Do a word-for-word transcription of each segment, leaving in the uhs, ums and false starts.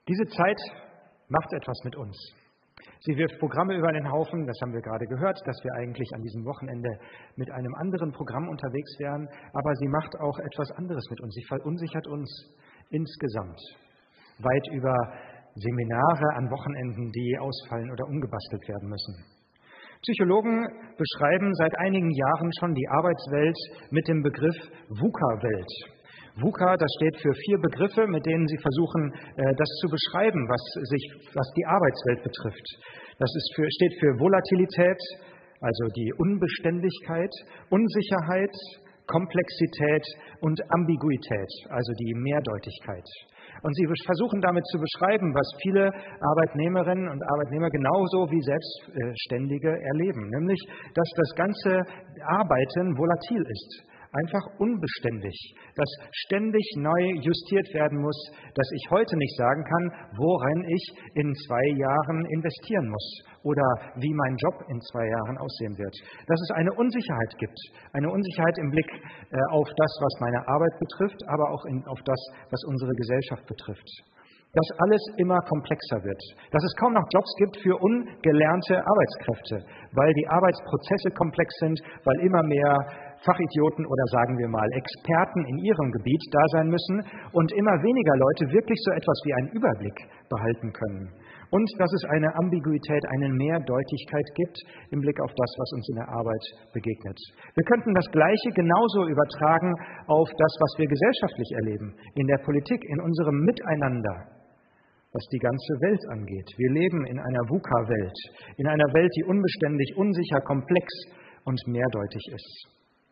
Diese Zeit macht etwas mit uns. Sie wirft Programme über den Haufen, das haben wir gerade gehört, dass wir eigentlich an diesem Wochenende mit einem anderen Programm unterwegs wären, aber sie macht auch etwas anderes mit uns. Sie verunsichert uns insgesamt. Weit über Seminare an Wochenenden, die ausfallen oder umgebastelt werden müssen. Psychologen beschreiben seit einigen Jahren schon die Arbeitswelt mit dem Begriff VUCA-Welt. VUCA, das steht für vier Begriffe, mit denen sie versuchen, das zu beschreiben, was sich, was die Arbeitswelt betrifft. Das ist für, steht für Volatilität, also die Unbeständigkeit, Unsicherheit, Komplexität und Ambiguität, also die Mehrdeutigkeit. Und sie versuchen damit zu beschreiben, was viele Arbeitnehmerinnen und Arbeitnehmer genauso wie Selbstständige erleben, nämlich, dass das ganze Arbeiten volatil ist. Einfach unbeständig, dass ständig neu justiert werden muss, dass ich heute nicht sagen kann, worin ich in zwei Jahren investieren muss oder wie mein Job in zwei Jahren aussehen wird. Dass es eine Unsicherheit gibt, eine Unsicherheit im Blick äh, auf das, was meine Arbeit betrifft, aber auch in, auf das, was unsere Gesellschaft betrifft. Dass alles immer komplexer wird, dass es kaum noch Jobs gibt für ungelernte Arbeitskräfte, weil die Arbeitsprozesse komplex sind, weil immer mehr Fachidioten oder sagen wir mal Experten in ihrem Gebiet da sein müssen und immer weniger Leute wirklich so etwas wie einen Überblick behalten können. Und dass es eine Ambiguität, eine Mehrdeutigkeit gibt im Blick auf das, was uns in der Arbeit begegnet. Wir könnten das Gleiche genauso übertragen auf das, was wir gesellschaftlich erleben, in der Politik, in unserem Miteinander, was die ganze Welt angeht. Wir leben in einer VUCA-Welt, in einer Welt, die unbeständig, unsicher, komplex und mehrdeutig ist.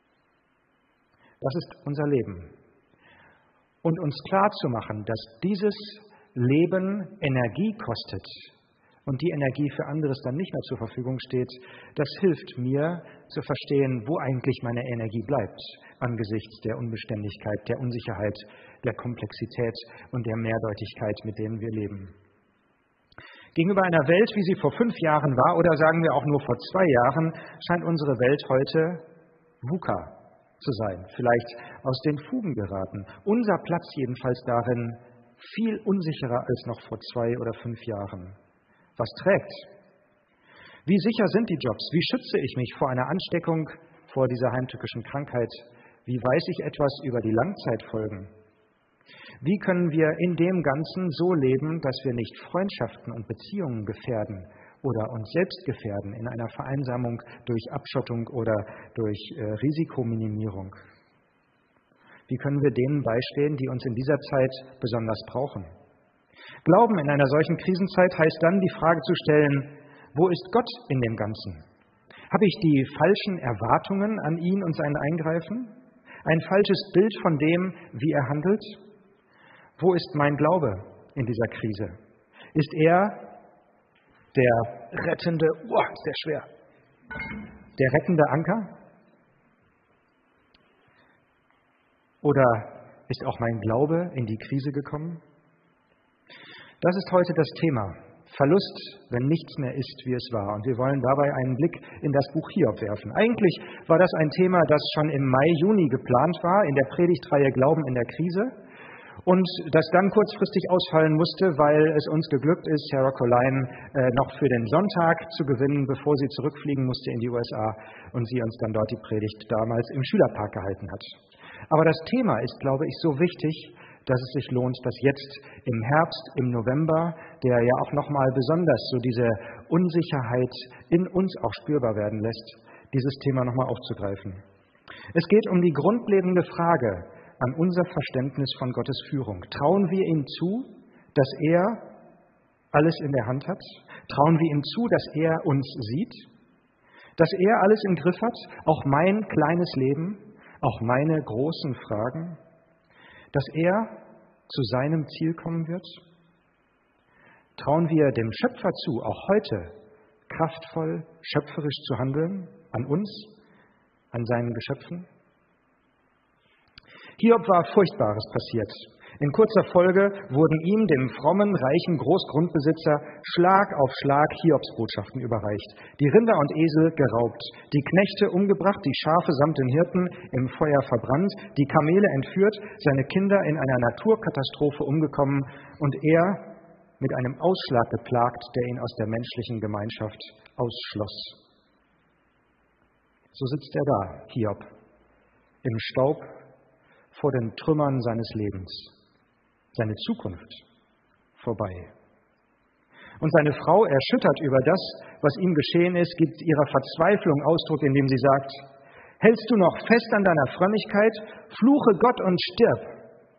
Das ist unser Leben. Und uns klarzumachen, dass dieses Leben Energie kostet und die Energie für anderes dann nicht mehr zur Verfügung steht, das hilft mir zu verstehen, wo eigentlich meine Energie bleibt angesichts der Unbeständigkeit, der Unsicherheit, der Komplexität und der Mehrdeutigkeit, mit denen wir leben. Gegenüber einer Welt, wie sie vor fünf Jahren war oder sagen wir auch nur vor zwei Jahren, scheint unsere Welt heute VUCA zu sein, vielleicht aus den Fugen geraten. Unser Platz jedenfalls darin viel unsicherer als noch vor zwei oder fünf Jahren. Was trägt? Wie sicher sind die Jobs? Wie schütze ich mich vor einer Ansteckung, vor dieser heimtückischen Krankheit? Wie weiß ich etwas über die Langzeitfolgen? Wie können wir in dem Ganzen so leben, dass wir nicht Freundschaften und Beziehungen gefährden oder uns selbst gefährden in einer Vereinsamung durch Abschottung oder durch äh, Risikominimierung? Wie können wir denen beistehen, die uns in dieser Zeit besonders brauchen? Glauben in einer solchen Krisenzeit heißt dann, die Frage zu stellen, wo ist Gott in dem Ganzen? Habe ich die falschen Erwartungen an ihn und sein Eingreifen? Ein falsches Bild von dem, wie er handelt? Wo ist mein Glaube in dieser Krise? Ist er der rettende, oh, sehr schwer, der rettende Anker? Oder ist auch mein Glaube in die Krise gekommen? Das ist heute das Thema. Verlust, wenn nichts mehr ist, wie es war. Und wir wollen dabei einen Blick in das Buch Hiob werfen. Eigentlich war das ein Thema, das schon im Mai, Juni geplant war, in der Predigtreihe Glauben in der Krise. Und das dann kurzfristig ausfallen musste, weil es uns geglückt ist, Sarah Colline äh, noch für den Sonntag zu gewinnen, bevor sie zurückfliegen musste in die U S A und sie uns dann dort die Predigt damals im Schülerpark gehalten hat. Aber das Thema ist, glaube ich, so wichtig, dass es sich lohnt, dass jetzt im Herbst, im November, der ja auch nochmal besonders so diese Unsicherheit in uns auch spürbar werden lässt, dieses Thema nochmal aufzugreifen. Es geht um die grundlegende Frage an unser Verständnis von Gottes Führung. Trauen wir ihm zu, dass er alles in der Hand hat? Trauen wir ihm zu, dass er uns sieht? Dass er alles im Griff hat? Auch mein kleines Leben? Auch meine großen Fragen? Dass er zu seinem Ziel kommen wird? Trauen wir dem Schöpfer zu, auch heute kraftvoll, schöpferisch zu handeln, an uns, an seinen Geschöpfen? Hiob war Furchtbares passiert. In kurzer Folge wurden ihm, dem frommen, reichen Großgrundbesitzer, Schlag auf Schlag Hiobsbotschaften überreicht. Die Rinder und Esel geraubt, die Knechte umgebracht, die Schafe samt den Hirten im Feuer verbrannt, die Kamele entführt, seine Kinder in einer Naturkatastrophe umgekommen und er mit einem Ausschlag geplagt, der ihn aus der menschlichen Gemeinschaft ausschloss. So sitzt er da, Hiob, im Staub vor den Trümmern seines Lebens. Seine Zukunft vorbei. Und seine Frau, erschüttert über das, was ihm geschehen ist, gibt ihrer Verzweiflung Ausdruck, indem sie sagt: Hältst du noch fest an deiner Frömmigkeit? Fluche Gott und stirb.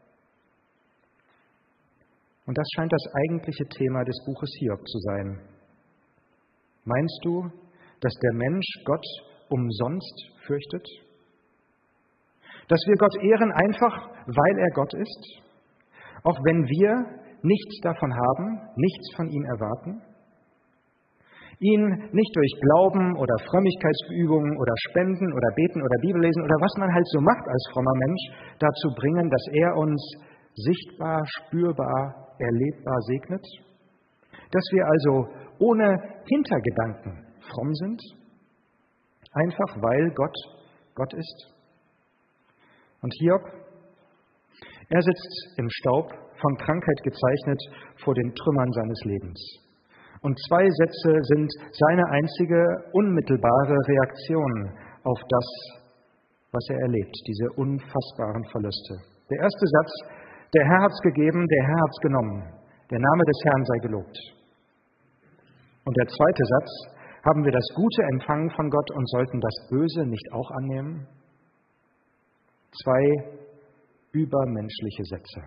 Und das scheint das eigentliche Thema des Buches Hiob zu sein. Meinst du, dass der Mensch Gott umsonst fürchtet? Dass wir Gott ehren einfach, weil er Gott ist? Auch wenn wir nichts davon haben, nichts von ihm erwarten? Ihn nicht durch Glauben oder Frömmigkeitsübungen oder Spenden oder Beten oder Bibellesen oder was man halt so macht als frommer Mensch, dazu bringen, dass er uns sichtbar, spürbar, erlebbar segnet? Dass wir also ohne Hintergedanken fromm sind? Einfach weil Gott Gott ist? Und Hiob, er sitzt im Staub, von Krankheit gezeichnet, vor den Trümmern seines Lebens. Und zwei Sätze sind seine einzige unmittelbare Reaktion auf das, was er erlebt, diese unfassbaren Verluste. Der erste Satz: Der Herr hat's gegeben, der Herr hat's genommen. Der Name des Herrn sei gelobt. Und der zweite Satz: Haben wir das Gute empfangen von Gott und sollten das Böse nicht auch annehmen? Zwei übermenschliche Sätze.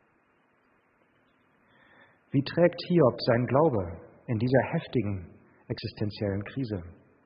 Wie trägt Hiob sein Glaube in dieser heftigen existenziellen Krise?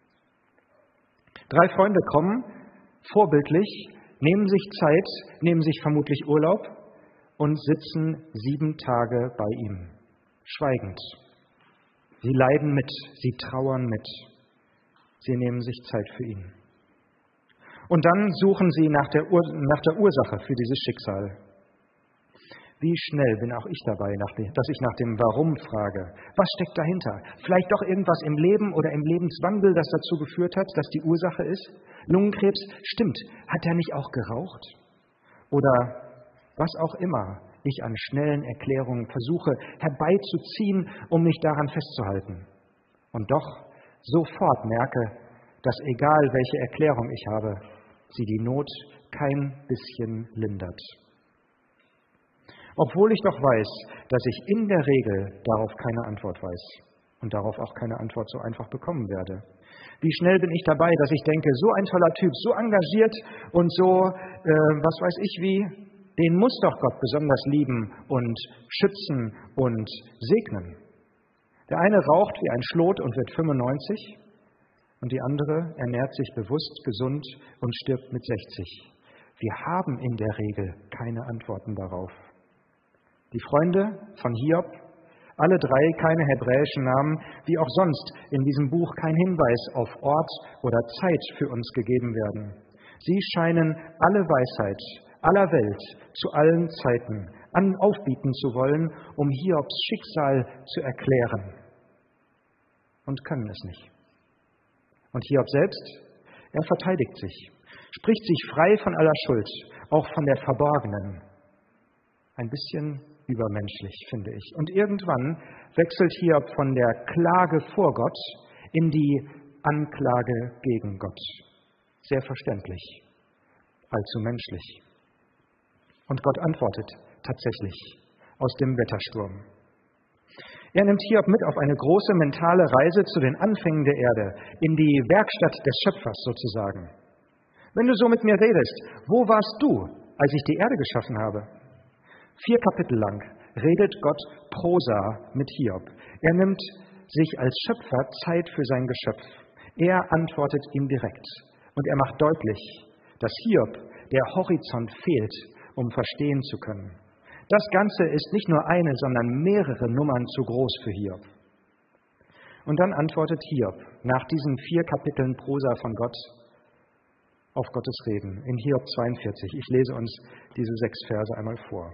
Drei Freunde kommen, vorbildlich, nehmen sich Zeit, nehmen sich vermutlich Urlaub und sitzen sieben Tage bei ihm, schweigend. Sie leiden mit, sie trauern mit, sie nehmen sich Zeit für ihn. Und dann suchen sie nach der, Ur- nach der Ursache für dieses Schicksal. Wie schnell bin auch ich dabei, dass ich nach dem Warum frage. Was steckt dahinter? Vielleicht doch irgendwas im Leben oder im Lebenswandel, das dazu geführt hat, dass die Ursache ist? Lungenkrebs, stimmt, hat er nicht auch geraucht? Oder was auch immer ich an schnellen Erklärungen versuche herbeizuziehen, um mich daran festzuhalten. Und doch sofort merke, dass egal welche Erklärung ich habe, sie die Not kein bisschen lindert. Obwohl ich doch weiß, dass ich in der Regel darauf keine Antwort weiß und darauf auch keine Antwort so einfach bekommen werde. Wie schnell bin ich dabei, dass ich denke, so ein toller Typ, so engagiert und so, äh, was weiß ich wie, den muss doch Gott besonders lieben und schützen und segnen. Der eine raucht wie ein Schlot und wird fünfundneunzig und die andere ernährt sich bewusst, gesund und stirbt mit sechzig. Wir haben in der Regel keine Antworten darauf. Die Freunde von Hiob, alle drei keine hebräischen Namen, wie auch sonst in diesem Buch kein Hinweis auf Ort oder Zeit für uns gegeben werden. Sie scheinen alle Weisheit aller Welt zu allen Zeiten an aufbieten zu wollen, um Hiobs Schicksal zu erklären. Und können es nicht. Und Hiob selbst, er verteidigt sich, spricht sich frei von aller Schuld, auch von der verborgenen. Ein bisschen übermenschlich, finde ich. Und irgendwann wechselt Hiob von der Klage vor Gott in die Anklage gegen Gott. Sehr verständlich, allzu menschlich. Und Gott antwortet tatsächlich aus dem Wettersturm. Er nimmt Hiob mit auf eine große mentale Reise zu den Anfängen der Erde, in die Werkstatt des Schöpfers sozusagen. Wenn du so mit mir redest, wo warst du, als ich die Erde geschaffen habe? Vier Kapitel lang redet Gott Prosa mit Hiob. Er nimmt sich als Schöpfer Zeit für sein Geschöpf. Er antwortet ihm direkt. Und er macht deutlich, dass Hiob der Horizont fehlt, um verstehen zu können. Das Ganze ist nicht nur eine, sondern mehrere Nummern zu groß für Hiob. Und dann antwortet Hiob nach diesen vier Kapiteln Prosa von Gott auf Gottes Reden in Hiob zweiundvierzig. Ich lese uns diese sechs Verse einmal vor.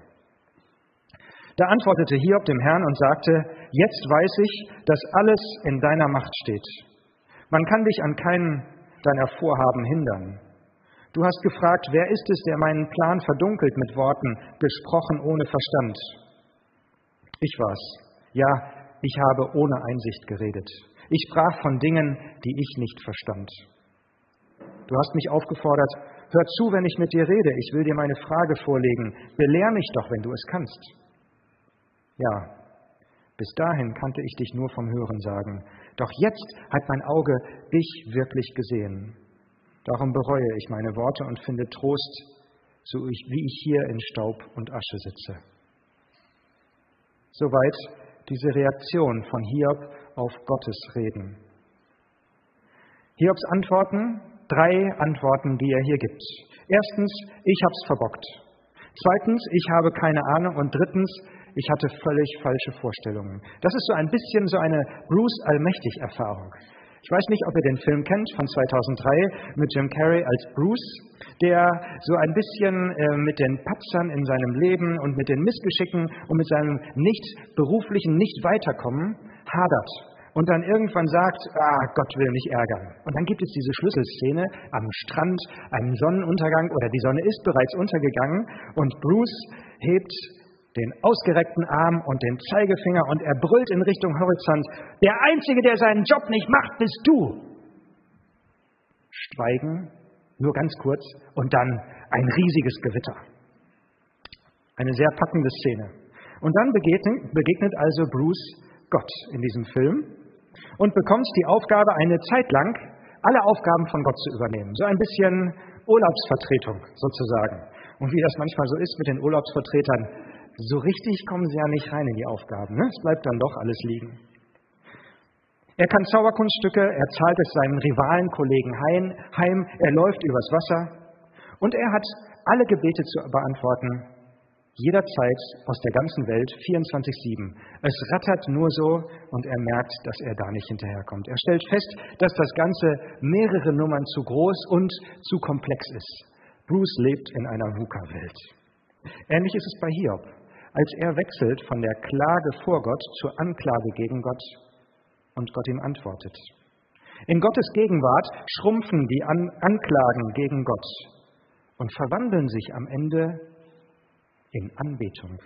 Da antwortete Hiob dem Herrn und sagte: Jetzt weiß ich, dass alles in deiner Macht steht. Man kann dich an keinem deiner Vorhaben hindern. Du hast gefragt, wer ist es, der meinen Plan verdunkelt mit Worten, gesprochen ohne Verstand? Ich war's. Ja, ich habe ohne Einsicht geredet. Ich sprach von Dingen, die ich nicht verstand. Du hast mich aufgefordert, hör zu, wenn ich mit dir rede, ich will dir meine Frage vorlegen. Belehr mich doch, wenn du es kannst. Ja, bis dahin kannte ich dich nur vom Hörensagen. Doch jetzt hat mein Auge dich wirklich gesehen. Darum bereue ich meine Worte und finde Trost, so wie ich hier in Staub und Asche sitze. Soweit diese Reaktion von Hiob auf Gottes Reden. Hiobs Antworten, drei Antworten, die er hier gibt. Erstens, ich hab's verbockt. Zweitens, ich habe keine Ahnung. Und drittens, ich hatte völlig falsche Vorstellungen. Das ist so ein bisschen so eine Bruce Allmächtig-Erfahrung. Ich weiß nicht, ob ihr den Film kennt von zweitausenddrei mit Jim Carrey als Bruce, der so ein bisschen äh, mit den Patzern in seinem Leben und mit den Missgeschicken und mit seinem nicht beruflichen Nicht-Weiterkommen hadert. Und dann irgendwann sagt, ah, Gott will mich ärgern. Und dann gibt es diese Schlüsselszene am Strand, einen Sonnenuntergang oder die Sonne ist bereits untergegangen und Bruce hebt den ausgereckten Arm und den Zeigefinger und er brüllt in Richtung Horizont, der Einzige, der seinen Job nicht macht, bist du. Schweigen, nur ganz kurz und dann ein riesiges Gewitter. Eine sehr packende Szene. Und dann begegnet, begegnet also Bruce Gott in diesem Film und bekommt die Aufgabe, eine Zeit lang alle Aufgaben von Gott zu übernehmen. So ein bisschen Urlaubsvertretung sozusagen. Und wie das manchmal so ist mit den Urlaubsvertretern, so richtig kommen sie ja nicht rein in die Aufgaben. Ne? Es bleibt dann doch alles liegen. Er kann Zauberkunststücke, er zahlt es seinen Rivalenkollegen heim, er läuft übers Wasser und er hat alle Gebete zu beantworten, jederzeit aus der ganzen Welt, vierundzwanzig sieben. Es rattert nur so und er merkt, dass er da nicht hinterherkommt. Er stellt fest, dass das Ganze mehrere Nummern zu groß und zu komplex ist. Bruce lebt in einer VUCA-Welt. Ähnlich ist es bei Hiob, als er wechselt von der Klage vor Gott zur Anklage gegen Gott und Gott ihm antwortet. In Gottes Gegenwart schrumpfen die An- Anklagen gegen Gott und verwandeln sich am Ende in Anbetung.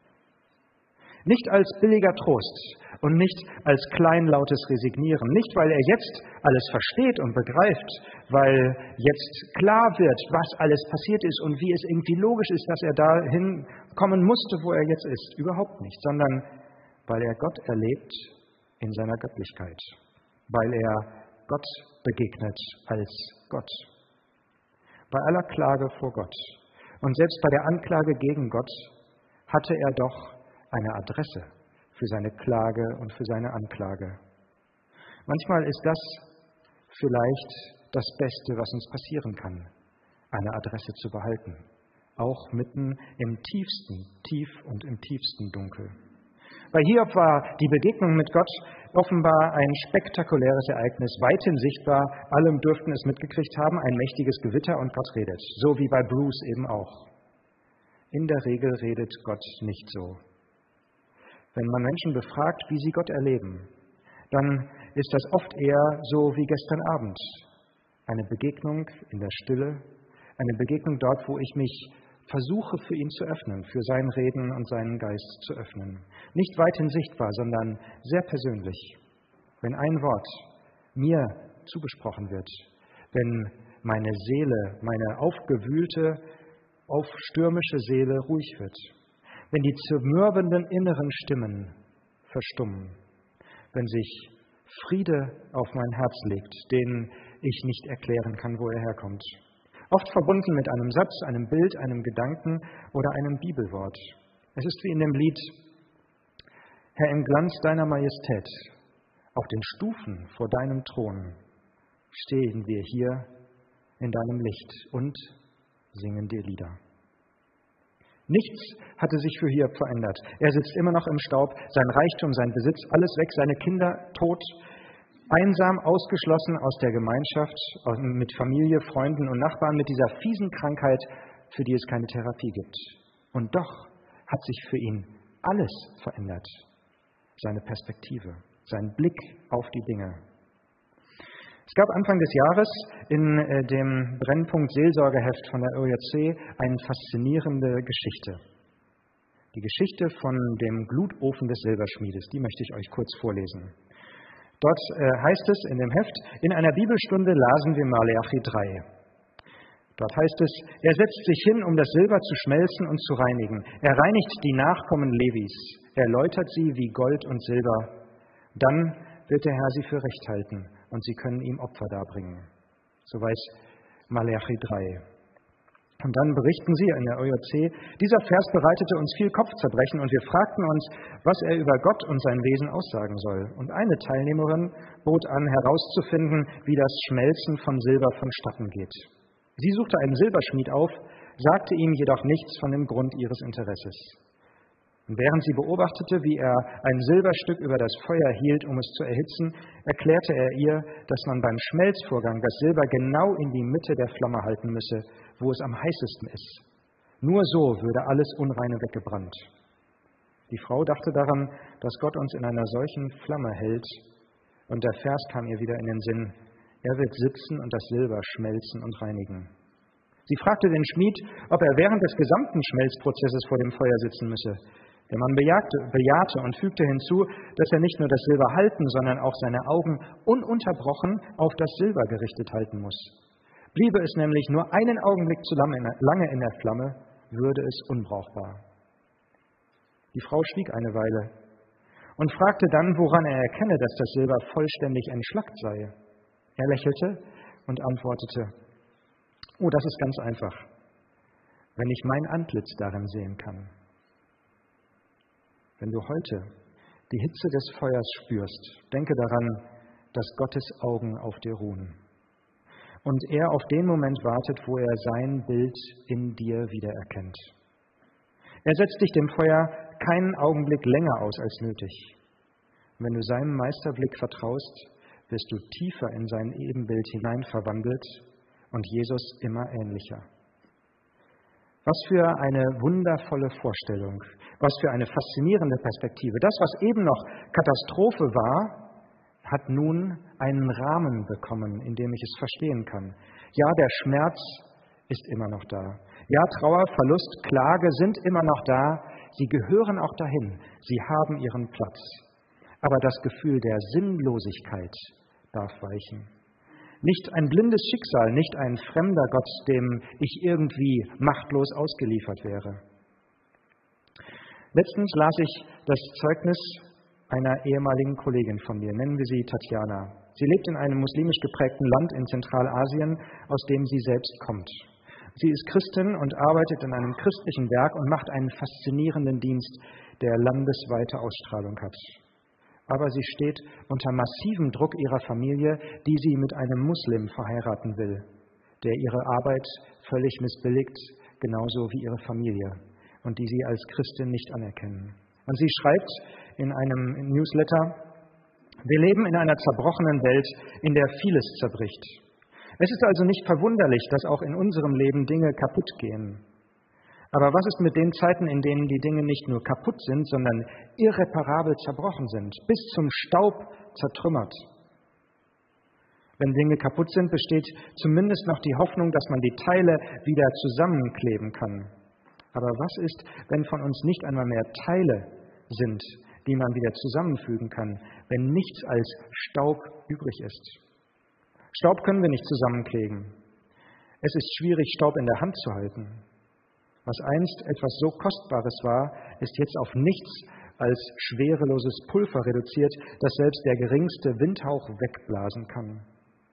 Nicht als billiger Trost und nicht als kleinlautes Resignieren, nicht weil er jetzt alles versteht und begreift, weil jetzt klar wird, was alles passiert ist und wie es irgendwie logisch ist, dass er dahin kommen musste, wo er jetzt ist. Überhaupt nicht, sondern weil er Gott erlebt in seiner Göttlichkeit, weil er Gott begegnet als Gott. Bei aller Klage vor Gott und selbst bei der Anklage gegen Gott hatte er doch eine Adresse für seine Klage und für seine Anklage. Manchmal ist das vielleicht das Beste, was uns passieren kann, eine Adresse zu behalten, auch mitten im tiefsten Tief und im tiefsten Dunkel. Bei Hiob war die Begegnung mit Gott offenbar ein spektakuläres Ereignis, weithin sichtbar, alle dürften es mitgekriegt haben, ein mächtiges Gewitter und Gott redet, so wie bei Bruce eben auch. In der Regel redet Gott nicht so. Wenn man Menschen befragt, wie sie Gott erleben, dann ist das oft eher so wie gestern Abend. Eine Begegnung in der Stille, eine Begegnung dort, wo ich mich versuche, für ihn zu öffnen, für sein Reden und seinen Geist zu öffnen. Nicht weithin sichtbar, sondern sehr persönlich. Wenn ein Wort mir zugesprochen wird, wenn meine Seele, meine aufgewühlte, aufstürmische Seele ruhig wird, wenn die zermürbenden inneren Stimmen verstummen, wenn sich Friede auf mein Herz legt, den ich nicht erklären kann, wo er herkommt. Oft verbunden mit einem Satz, einem Bild, einem Gedanken oder einem Bibelwort. Es ist wie in dem Lied: Herr, im Glanz deiner Majestät, auf den Stufen vor deinem Thron, stehen wir hier in deinem Licht und singen dir Lieder. Nichts hatte sich für Hiob verändert. Er sitzt immer noch im Staub, sein Reichtum, sein Besitz, alles weg, seine Kinder tot, einsam, ausgeschlossen aus der Gemeinschaft, mit Familie, Freunden und Nachbarn, mit dieser fiesen Krankheit, für die es keine Therapie gibt. Und doch hat sich für ihn alles verändert. Seine Perspektive, sein Blick auf die Dinge. Es gab Anfang des Jahres in dem Brennpunkt Seelsorgeheft von der O J C eine faszinierende Geschichte. Die Geschichte von dem Glutofen des Silberschmiedes, die möchte ich euch kurz vorlesen. Dort äh, heißt es in dem Heft, in einer Bibelstunde lasen wir Maleachi drei. Dort heißt es, er setzt sich hin, um das Silber zu schmelzen und zu reinigen. Er reinigt die Nachkommen Levis. Er läutert sie wie Gold und Silber. Dann wird der Herr sie für recht halten und sie können ihm Opfer darbringen. So weiß Maleachi drei. Und dann berichten sie in der O J C, dieser Vers bereitete uns viel Kopfzerbrechen und wir fragten uns, was er über Gott und sein Wesen aussagen soll. Und eine Teilnehmerin bot an, herauszufinden, wie das Schmelzen von Silber vonstatten geht. Sie suchte einen Silberschmied auf, sagte ihm jedoch nichts von dem Grund ihres Interesses. Und während sie beobachtete, wie er ein Silberstück über das Feuer hielt, um es zu erhitzen, erklärte er ihr, dass man beim Schmelzvorgang das Silber genau in die Mitte der Flamme halten müsse, wo es am heißesten ist. Nur so würde alles Unreine weggebrannt. Die Frau dachte daran, dass Gott uns in einer solchen Flamme hält, und der Vers kam ihr wieder in den Sinn: Er wird sitzen und das Silber schmelzen und reinigen. Sie fragte den Schmied, ob er während des gesamten Schmelzprozesses vor dem Feuer sitzen müsse. Der Mann bejagte, bejahte und fügte hinzu, dass er nicht nur das Silber halten, sondern auch seine Augen ununterbrochen auf das Silber gerichtet halten muss. Bliebe es nämlich nur einen Augenblick zu lange in der Flamme, würde es unbrauchbar. Die Frau schwieg eine Weile und fragte dann, woran er erkenne, dass das Silber vollständig entschlackt sei. Er lächelte und antwortete: Oh, das ist ganz einfach, wenn ich mein Antlitz darin sehen kann. Wenn du heute die Hitze des Feuers spürst, denke daran, dass Gottes Augen auf dir ruhen und er auf den Moment wartet, wo er sein Bild in dir wiedererkennt. Er setzt dich dem Feuer keinen Augenblick länger aus als nötig. Wenn du seinem Meisterblick vertraust, wirst du tiefer in sein Ebenbild hinein verwandelt und Jesus immer ähnlicher. Was für eine wundervolle Vorstellung, was für eine faszinierende Perspektive. Das, was eben noch Katastrophe war, hat nun einen Rahmen bekommen, in dem ich es verstehen kann. Ja, der Schmerz ist immer noch da. Ja, Trauer, Verlust, Klage sind immer noch da. Sie gehören auch dahin. Sie haben ihren Platz. Aber das Gefühl der Sinnlosigkeit darf weichen. Nicht ein blindes Schicksal, nicht ein fremder Gott, dem ich irgendwie machtlos ausgeliefert wäre. Letztens las ich das Zeugnis einer ehemaligen Kollegin von mir, nennen wir sie Tatjana. Sie lebt in einem muslimisch geprägten Land in Zentralasien, aus dem sie selbst kommt. Sie ist Christin und arbeitet in einem christlichen Werk und macht einen faszinierenden Dienst, der landesweite Ausstrahlung hat. Aber sie steht unter massivem Druck ihrer Familie, die sie mit einem Muslim verheiraten will, der ihre Arbeit völlig missbilligt, genauso wie ihre Familie, und die sie als Christin nicht anerkennen. Und sie schreibt in einem Newsletter: Wir leben in einer zerbrochenen Welt, in der vieles zerbricht. Es ist also nicht verwunderlich, dass auch in unserem Leben Dinge kaputt gehen. Aber was ist mit den Zeiten, in denen die Dinge nicht nur kaputt sind, sondern irreparabel zerbrochen sind, bis zum Staub zertrümmert? Wenn Dinge kaputt sind, besteht zumindest noch die Hoffnung, dass man die Teile wieder zusammenkleben kann. Aber was ist, wenn von uns nicht einmal mehr Teile sind, die man wieder zusammenfügen kann, wenn nichts als Staub übrig ist? Staub können wir nicht zusammenkleben. Es ist schwierig, Staub in der Hand zu halten. Was einst etwas so Kostbares war, ist jetzt auf nichts als schwereloses Pulver reduziert, das selbst der geringste Windhauch wegblasen kann.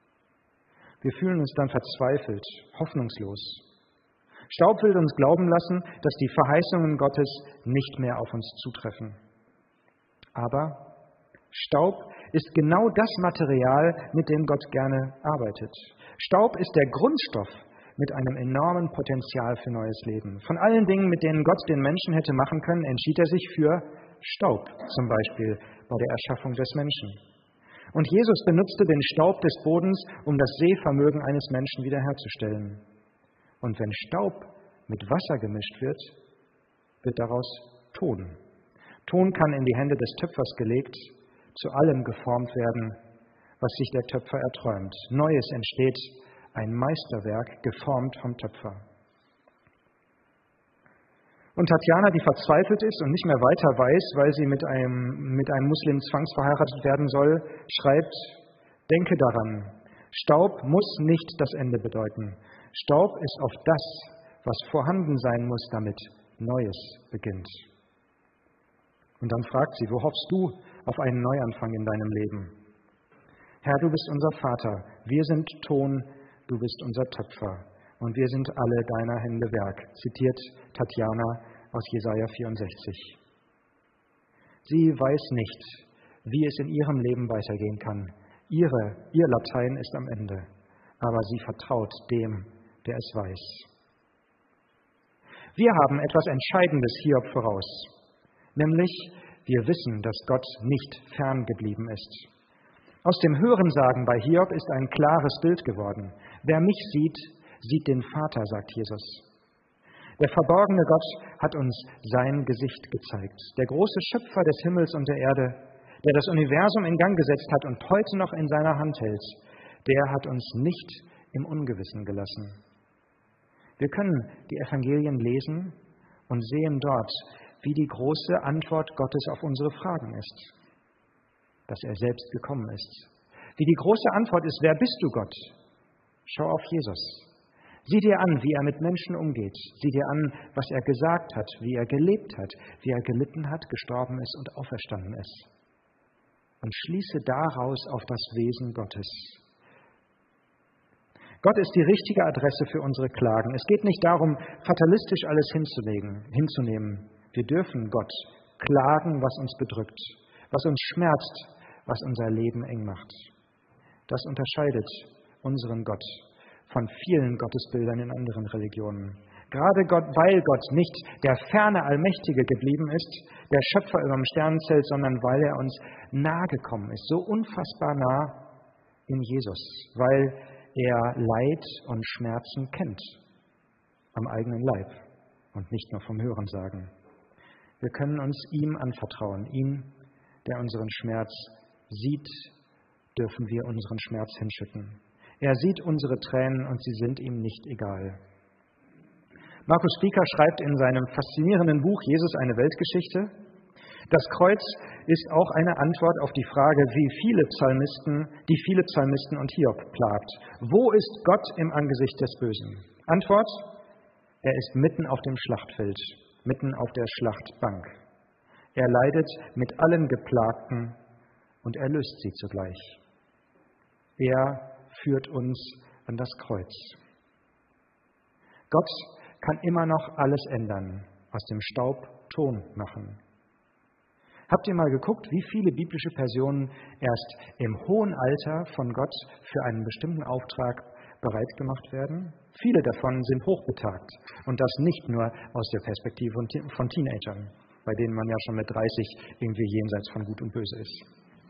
Wir fühlen uns dann verzweifelt, hoffnungslos. Staub will uns glauben lassen, dass die Verheißungen Gottes nicht mehr auf uns zutreffen. Aber Staub ist genau das Material, mit dem Gott gerne arbeitet. Staub ist der Grundstoff mit einem enormen Potenzial für neues Leben. Von allen Dingen, mit denen Gott den Menschen hätte machen können, entschied er sich für Staub, zum Beispiel bei der Erschaffung des Menschen. Und Jesus benutzte den Staub des Bodens, um das Sehvermögen eines Menschen wiederherzustellen. Und wenn Staub mit Wasser gemischt wird, wird daraus Ton. Ton kann in die Hände des Töpfers gelegt, zu allem geformt werden, was sich der Töpfer erträumt. Neues entsteht, ein Meisterwerk, geformt vom Töpfer. Und Tatjana, die verzweifelt ist und nicht mehr weiter weiß, weil sie mit einem, mit einem Muslim zwangsverheiratet werden soll, schreibt: Denke daran, Staub muss nicht das Ende bedeuten. Staub ist oft das, was vorhanden sein muss, damit Neues beginnt. Und dann fragt sie: Wo hoffst du auf einen Neuanfang in deinem Leben? Herr, du bist unser Vater, wir sind Ton, du bist unser Töpfer und wir sind alle deiner Hände Werk, zitiert Tatjana aus Jesaja vierundsechzig. Sie weiß nicht, wie es in ihrem Leben weitergehen kann. Ihre, ihr Latein ist am Ende, aber sie vertraut dem, der es weiß. Wir haben etwas Entscheidendes Hiob voraus, nämlich wir wissen, dass Gott nicht fern geblieben ist. Aus dem Hörensagen bei Hiob ist ein klares Bild geworden. Wer mich sieht, sieht den Vater, sagt Jesus. Der verborgene Gott hat uns sein Gesicht gezeigt. Der große Schöpfer des Himmels und der Erde, der das Universum in Gang gesetzt hat und heute noch in seiner Hand hält, der hat uns nicht im Ungewissen gelassen. Wir können die Evangelien lesen und sehen dort, wie die große Antwort Gottes auf unsere Fragen ist. Dass er selbst gekommen ist. Wie die große Antwort ist: Wer bist du, Gott? Schau auf Jesus. Sieh dir an, wie er mit Menschen umgeht. Sieh dir an, was er gesagt hat, wie er gelebt hat, wie er gelitten hat, gestorben ist und auferstanden ist. Und schließe daraus auf das Wesen Gottes. Gott ist die richtige Adresse für unsere Klagen. Es geht nicht darum, fatalistisch alles hinzulegen, hinzunehmen. Wir dürfen Gott klagen, was uns bedrückt, was uns schmerzt, was unser Leben eng macht. Das unterscheidet unseren Gott von vielen Gottesbildern in anderen Religionen. Gerade Gott, weil Gott nicht der ferne Allmächtige geblieben ist, der Schöpfer über dem Sternenzelt, sondern weil er uns nahe gekommen ist, so unfassbar nah in Jesus, weil er Leid und Schmerzen kennt, am eigenen Leib und nicht nur vom Hörensagen. Wir können uns ihm anvertrauen, ihm, der unseren Schmerz sieht, dürfen wir unseren Schmerz hinschütten. Er sieht unsere Tränen und sie sind ihm nicht egal. Markus Spieker schreibt in seinem faszinierenden Buch Jesus eine Weltgeschichte: Das Kreuz ist auch eine Antwort auf die Frage, wie viele Psalmisten, die viele Psalmisten und Hiob plagt. Wo ist Gott im Angesicht des Bösen? Antwort: Er ist mitten auf dem Schlachtfeld, mitten auf der Schlachtbank. Er leidet mit allen Geplagten und erlöst sie zugleich. Er führt uns an das Kreuz. Gott kann immer noch alles ändern, aus dem Staub Ton machen. Habt ihr mal geguckt, wie viele biblische Personen erst im hohen Alter von Gott für einen bestimmten Auftrag bereit gemacht werden? Viele davon sind hochbetagt und das nicht nur aus der Perspektive von Teenagern, bei denen man ja schon mit dreißig irgendwie jenseits von Gut und Böse ist.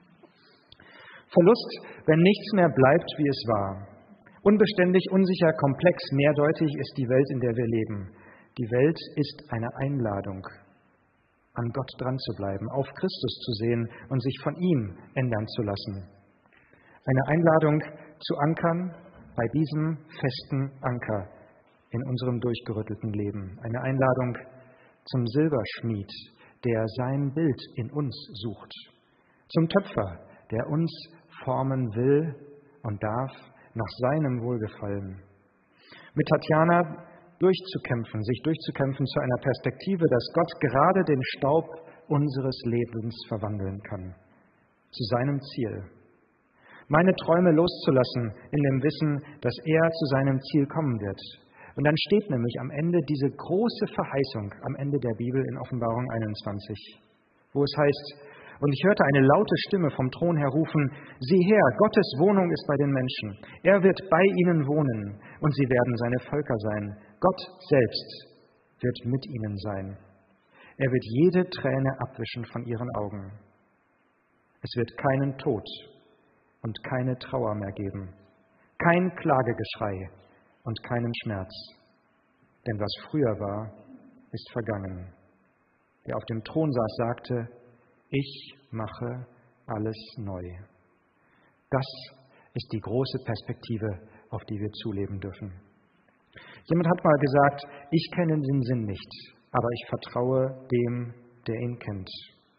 Verlust, wenn nichts mehr bleibt, wie es war. Unbeständig, unsicher, komplex, mehrdeutig ist die Welt, in der wir leben. Die Welt ist eine Einladung, an Gott dran zu bleiben, auf Christus zu sehen und sich von ihm ändern zu lassen. Eine Einladung zu ankern bei diesem festen Anker in unserem durchgerüttelten Leben. Eine Einladung zum Silberschmied, der sein Bild in uns sucht. Zum Töpfer, der uns formen will und darf nach seinem Wohlgefallen. Mit Tatjana durchzukämpfen, sich durchzukämpfen zu einer Perspektive, dass Gott gerade den Staub unseres Lebens verwandeln kann. Zu seinem Ziel. Meine Träume loszulassen in dem Wissen, dass er zu seinem Ziel kommen wird. Und dann steht nämlich am Ende diese große Verheißung, am Ende der Bibel in Offenbarung einundzwanzig, wo es heißt: Und ich hörte eine laute Stimme vom Thron her rufen: Sieh her, Gottes Wohnung ist bei den Menschen. Er wird bei ihnen wohnen und sie werden seine Völker sein. Gott selbst wird mit ihnen sein. Er wird jede Träne abwischen von ihren Augen. Es wird keinen Tod und keine Trauer mehr geben, kein Klagegeschrei und keinen Schmerz. Denn was früher war, ist vergangen. Der auf dem Thron saß, sagte: Ich mache alles neu. Das ist die große Perspektive, auf die wir zuleben dürfen. Jemand hat mal gesagt: Ich kenne den Sinn nicht, aber ich vertraue dem, der ihn kennt.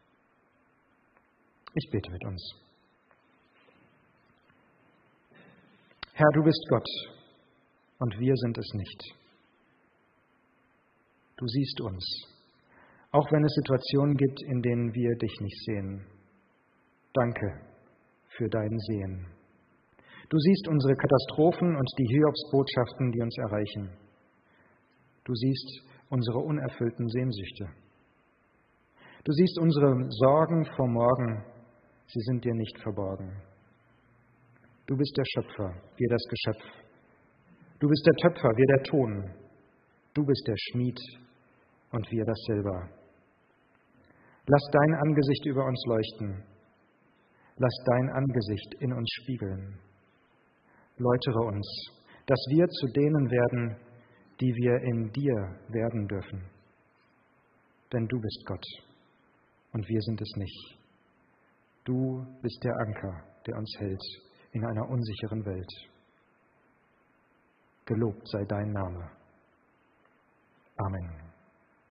Ich bete mit uns. Herr, du bist Gott und wir sind es nicht. Du siehst uns, auch wenn es Situationen gibt, in denen wir dich nicht sehen. Danke für dein Sehen. Du siehst unsere Katastrophen und die Hiobsbotschaften, die uns erreichen. Du siehst unsere unerfüllten Sehnsüchte. Du siehst unsere Sorgen vor morgen, sie sind dir nicht verborgen. Du bist der Schöpfer, wir das Geschöpf. Du bist der Töpfer, wir der Ton. Du bist der Schmied und wir das Silber. Lass dein Angesicht über uns leuchten. Lass dein Angesicht in uns spiegeln. Läutere uns, dass wir zu denen werden, die wir in dir werden dürfen. Denn du bist Gott und wir sind es nicht. Du bist der Anker, der uns hält in einer unsicheren Welt. Gelobt sei dein Name. Amen.